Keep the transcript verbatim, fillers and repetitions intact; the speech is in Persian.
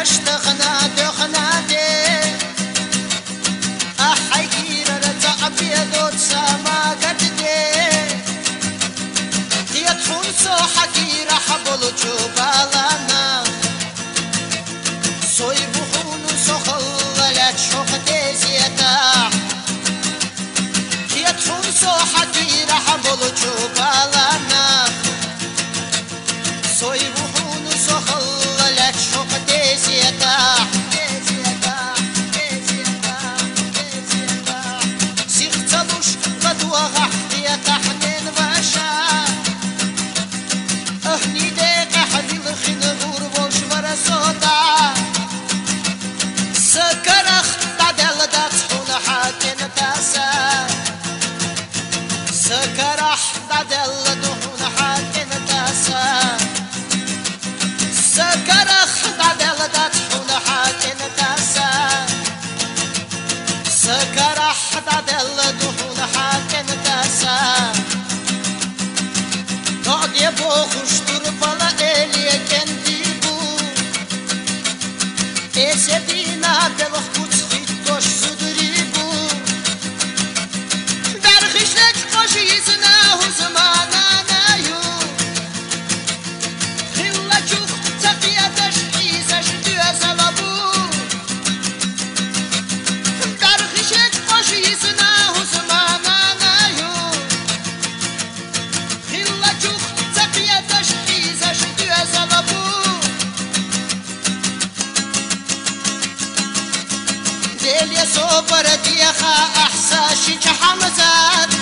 اشتغنا دخنا دي احير رجع بيدوت سما قد دي يدخل صوحتي رحبل جبالنا صيبحون سخلت شوختي زيتا يدخل صوحتي رحبل جبالنا صيبحون سخلت شوختي زيتا سيختلوش بدوغ احتيا تحنين وشا اهني ديق احدي الخين غوربوش ورسوتا سكرخ تعدل داتحون حاكين تاسا سكرح تعدل دحون حاكين تاسا سكرخ تعدل داتحون حاكين تاسا سكرح تعدل دحون حاكين تاسا نقعد يبو خشتر بلا إلي كندي بو إسدينا بالخبوت خيطوش صدري بو درخش لك قشيزنا وزمانا نايو خلا جوخ تقيادش حيزش دوزل بو درخش لك قشيزنا وزمانا نايو خلا جوخ تقيادش حيزش دوزل بو ديل يا صبر ديخا احساشي حمزات